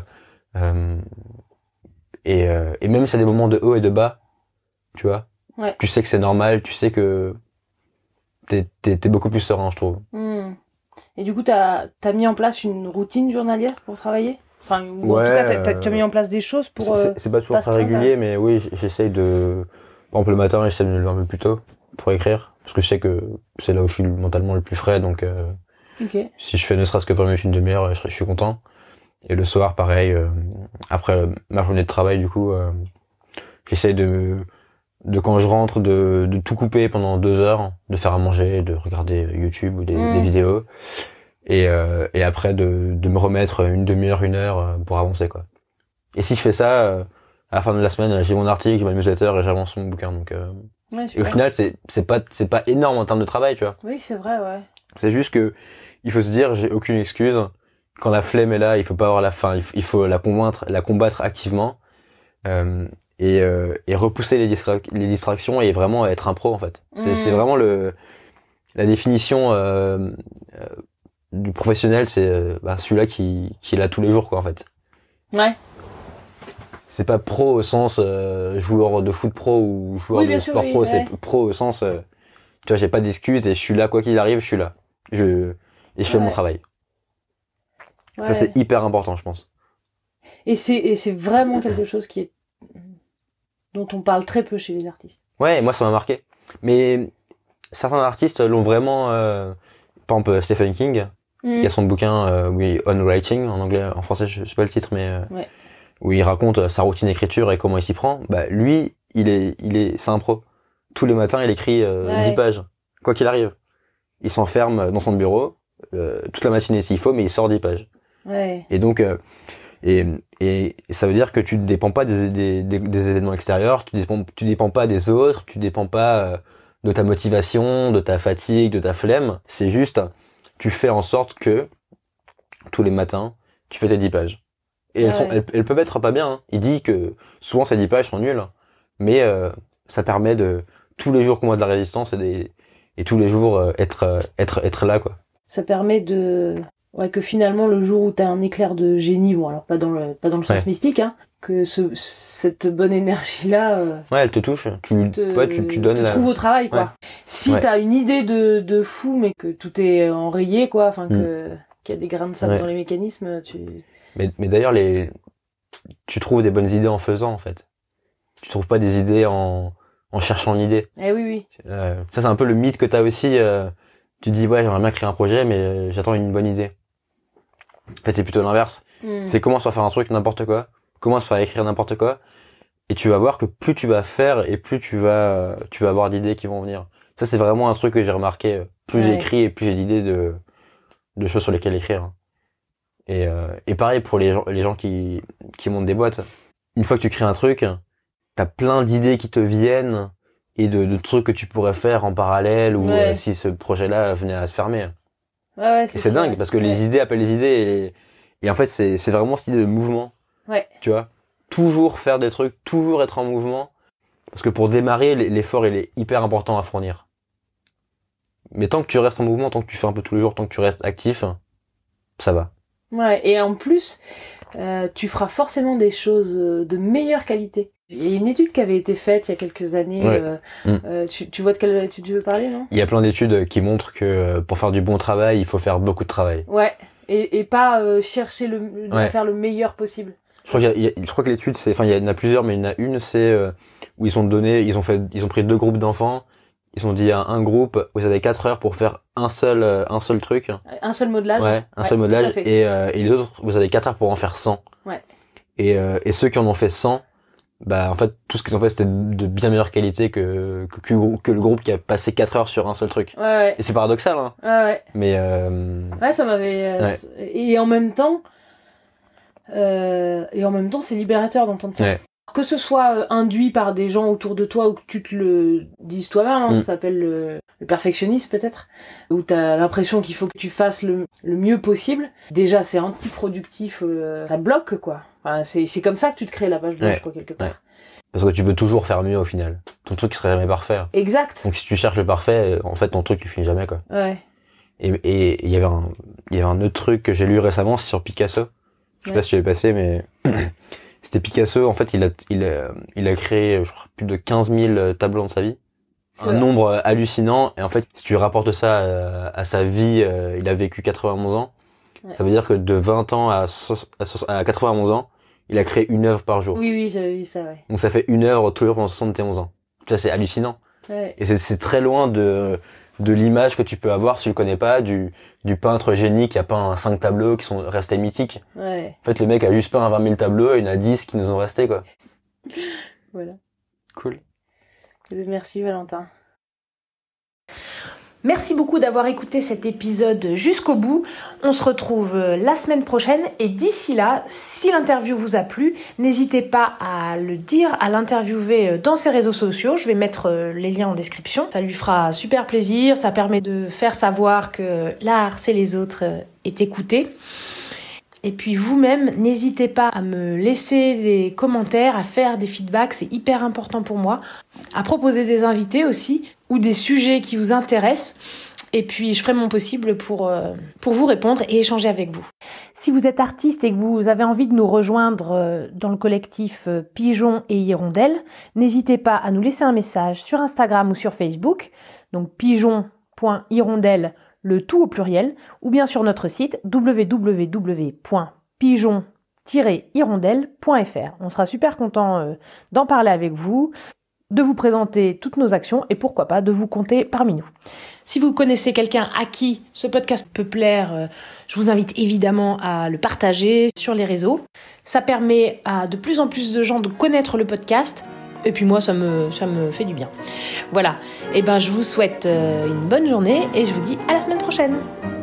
Speaker 2: Et même si y a des moments de haut et de bas, tu vois, tu sais que c'est normal, tu sais que t'es beaucoup plus serein, je trouve.
Speaker 1: Et du coup, t'as mis en place une routine journalière pour travailler? Enfin, ou en tout cas, tu as mis en place des choses pour...
Speaker 2: C'est pas toujours très régulier, mais oui, j'essaye de... Par exemple, le matin, j'essaie de me lever un peu plus tôt pour écrire, parce que je sais que c'est là où je suis mentalement le plus frais, donc si je fais ne serait-ce que 20 minutes, une demi-heure, je suis content. Et le soir, pareil, après ma journée de travail, du coup, j'essaye de quand je rentre, de tout couper pendant 2 heures, de faire à manger, de regarder YouTube ou des vidéos, et après de me remettre une demi-heure, 1 heure pour avancer, quoi. Et si je fais ça, à la fin de la semaine, j'ai mon article, j'ai ma newsletter et j'avance mon bouquin, donc et au final, c'est pas énorme en termes de travail, tu vois.
Speaker 1: Oui, c'est vrai, ouais.
Speaker 2: C'est juste que il faut se dire, j'ai aucune excuse. Quand la flemme est là, il faut pas avoir la faim, il faut la combattre activement, et repousser les distractions et vraiment être un pro en fait. C'est vraiment la définition du professionnel, c'est celui-là qui est là tous les jours, quoi, en fait.
Speaker 1: Ouais.
Speaker 2: C'est pas pro au sens joueur de foot pro ou joueur de sport pro, c'est pro au sens tu vois, j'ai pas d'excuses et je suis là quoi qu'il arrive, je suis là. Je fais mon travail. Ça c'est hyper important, je pense.
Speaker 1: Et c'est vraiment quelque chose dont on parle très peu chez les artistes.
Speaker 2: Ouais, moi ça m'a marqué. Mais certains artistes l'ont vraiment par exemple Stephen King, il y a son bouquin On Writing en anglais, en français je sais pas le titre, mais où il raconte sa routine d'écriture et comment il s'y prend. Lui, c'est un pro. Tous les matins, il écrit 10 pages, quoi qu'il arrive. Il s'enferme dans son bureau toute la matinée s'il faut, mais il sort 10 pages.
Speaker 1: Ouais.
Speaker 2: Et donc et ça veut dire que tu ne dépends pas des événements extérieurs, tu dépends pas des autres, tu dépends pas de ta motivation, de ta fatigue, de ta flemme. C'est juste, tu fais en sorte que tous les matins, tu fais tes 10 pages. Et elles peuvent être pas bien. Il dit que souvent ces 10 pages sont nulles, mais ça permet de tous les jours combattre de la résistance et tous les jours être là, quoi.
Speaker 1: Ça permet que finalement le jour où t'as un éclair de génie, bon alors pas dans le sens mystique, hein, que cette bonne énergie là
Speaker 2: elle te touche, tu donnes
Speaker 1: trouves au travail, quoi. Si t'as une idée de fou mais que tout est enrayé, quoi, enfin qu'il y a des grains de sable dans les mécanismes,
Speaker 2: mais d'ailleurs tu trouves des bonnes idées en faisant, en fait. Tu trouves pas des idées en cherchant l'idée.
Speaker 1: Oui.
Speaker 2: Ça c'est un peu le mythe que t'as aussi, tu dis j'aimerais bien créer un projet mais j'attends une bonne idée. En fait, c'est plutôt l'inverse. C'est commence par faire un truc n'importe quoi, commence par écrire n'importe quoi, et tu vas voir que plus tu vas faire et plus tu vas avoir d'idées qui vont venir. Ça, c'est vraiment un truc que j'ai remarqué. Plus j'écris et plus j'ai d'idées de choses sur lesquelles écrire. Et pareil pour les gens qui montent des boîtes. Une fois que tu crées un truc, t'as plein d'idées qui te viennent et de trucs que tu pourrais faire en parallèle ou si ce projet-là venait à se fermer. C'est dingue parce que les idées appellent les idées et en fait c'est vraiment cette idée de mouvement. Tu vois, toujours faire des trucs, toujours être en mouvement, parce que pour démarrer l'effort il est hyper important à fournir. Mais tant que tu restes en mouvement, tant que tu fais un peu tous les jours, tant que tu restes actif, ça va.
Speaker 1: Et en plus tu feras forcément des choses de meilleure qualité. Il y a une étude qui avait été faite il y a quelques années. Tu vois de quelle étude tu veux parler, non? Il
Speaker 2: y a plein d'études qui montrent que pour faire du bon travail, il faut faire beaucoup de travail.
Speaker 1: Et pas chercher à faire le meilleur possible.
Speaker 2: Je crois que l'étude, il y en a plusieurs, mais il y en a une, c'est où ils ont pris 2 groupes d'enfants. Ils ont dit à un groupe, vous avez 4 heures pour faire un seul truc.
Speaker 1: Un seul modelage.
Speaker 2: Un seul modelage. Et les autres, vous avez 4 heures pour en faire 100. Et ceux qui en ont fait 100, en fait, tout ce qu'ils ont fait, c'était de bien meilleure qualité que le groupe qui a passé 4 heures sur un seul truc. Et c'est paradoxal, hein. Mais,
Speaker 1: ça m'avait, et en même temps, c'est libérateur d'entendre ça. Que ce soit induit par des gens autour de toi ou que tu te le dises toi-même, ça s'appelle le perfectionnisme peut-être, où t'as l'impression qu'il faut que tu fasses le mieux possible. Déjà, c'est antiproductif, ça bloque, quoi. Enfin, c'est comme ça que tu te crées la page blanche, quoi, quelque part.
Speaker 2: Ouais. Parce que tu peux toujours faire mieux au final. Ton truc il serait jamais parfait.
Speaker 1: Exact.
Speaker 2: Donc si tu cherches le parfait, en fait ton truc il finit jamais, quoi.
Speaker 1: Ouais.
Speaker 2: Et il y avait un autre truc que j'ai lu récemment, c'est sur Picasso. Je sais pas si tu l'as passé, mais c'était Picasso. En fait, il a créé, je crois, plus de 15 000 tableaux dans sa vie. Un nombre hallucinant. Et en fait, si tu rapportes ça à sa vie, il a vécu 91 ans. Ouais. Ça veut dire que de 20 ans à 91 ans, il a créé une œuvre par jour.
Speaker 1: Oui, j'avais vu ça, ouais.
Speaker 2: Donc ça fait une œuvre tous les jours pendant 71 ans. Ça, c'est hallucinant.
Speaker 1: Ouais.
Speaker 2: Et c'est très loin de l'image que tu peux avoir si tu le connais pas, du peintre génie qui a peint 5 tableaux qui sont restés mythiques.
Speaker 1: Ouais.
Speaker 2: En fait, le mec a juste peint 20 000 tableaux et il y en a 10 qui nous ont restés, quoi.
Speaker 1: Voilà.
Speaker 2: Cool.
Speaker 1: Merci Valentin. Merci beaucoup d'avoir écouté cet épisode jusqu'au bout. On se retrouve la semaine prochaine et d'ici là, si l'interview vous a plu, n'hésitez pas à le dire, à l'interviewer dans ses réseaux sociaux. Je vais mettre les liens en description. Ça lui fera super plaisir. Ça permet de faire savoir que l'art, c'est les autres est écouté. Et puis vous-même, n'hésitez pas à me laisser des commentaires, à faire des feedbacks, c'est hyper important pour moi. À proposer des invités aussi, ou des sujets qui vous intéressent. Et puis je ferai mon possible pour vous répondre et échanger avec vous. Si vous êtes artiste et que vous avez envie de nous rejoindre dans le collectif Pigeons et Hirondelles, n'hésitez pas à nous laisser un message sur Instagram ou sur Facebook. Donc pigeons.hirondelles, le tout au pluriel, ou bien sur notre site www.pigeon-hirondelle.fr. On sera super content d'en parler avec vous, de vous présenter toutes nos actions et pourquoi pas de vous compter parmi nous. Si vous connaissez quelqu'un à qui ce podcast peut plaire, je vous invite évidemment à le partager sur les réseaux. Ça permet à de plus en plus de gens de connaître le podcast. Et puis moi, ça me fait du bien. Voilà. Et je vous souhaite une bonne journée et je vous dis à la semaine prochaine.